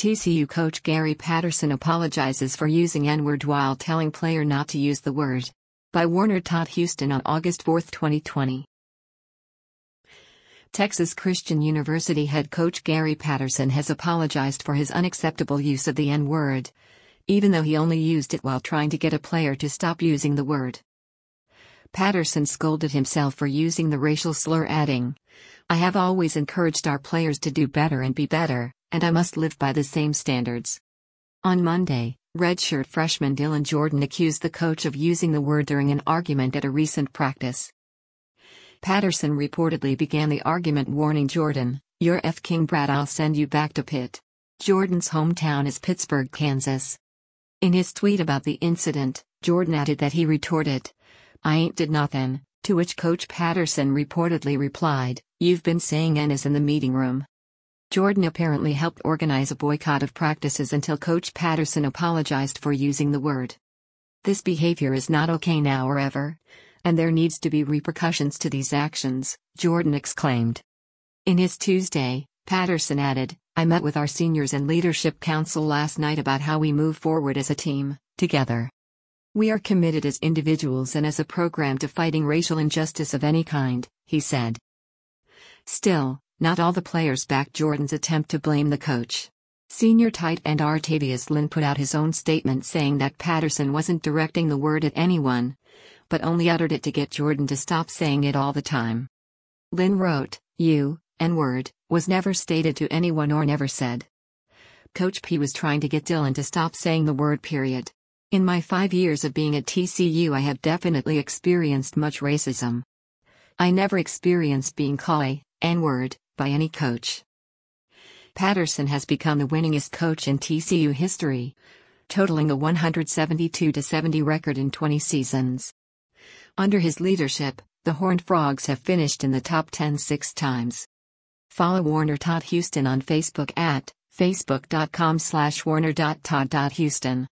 TCU coach Gary Patterson apologizes for using N-word while telling player not to use the word. By Warner Todd Houston on August 4, 2020. Texas Christian University head coach Gary Patterson has apologized for his unacceptable use of the N-word, even though he only used it while trying to get a player to stop using the word. Patterson scolded himself for using the racial slur, adding, "I have always encouraged our players to do better and be better, and I must live by the same standards." On Monday, redshirt freshman Dylan Jordan accused the coach of using the word during an argument at a recent practice. Patterson reportedly began the argument warning Jordan, "You're King Brad, I'll send you back to Pitt." Jordan's hometown is Pittsburgh, Kansas. In his tweet about the incident, Jordan added that he retorted, "I ain't did nothin'," to which Coach Patterson reportedly replied, "You've been saying N is in the meeting room." Jordan apparently helped organize a boycott of practices until Coach Patterson apologized for using the word. "This behavior is not okay now or ever, and there needs to be repercussions to these actions," Jordan exclaimed. In his Tuesday, Patterson added, "I met with our seniors and leadership council last night about how we move forward as a team, together. We are committed as individuals and as a program to fighting racial injustice of any kind," he said. Still, not all the players backed Jordan's attempt to blame the coach. Senior tight end Artavius Lynn put out his own statement saying that Patterson wasn't directing the word at anyone, but only uttered it to get Jordan to stop saying it all the time. Lynn wrote, "You, N-word, was never stated to anyone or never said. Coach P was trying to get Dylan to stop saying the word, period. In my 5 years of being at TCU I have definitely experienced much racism. I never experienced being called a N-word by any coach." Patterson has become the winningest coach in TCU history, totaling a 172-70 record in 20 seasons. Under his leadership, the Horned Frogs have finished in the top 10 6 times. Follow Warner Todd Houston on Facebook at facebook.com/warner.todd.houston.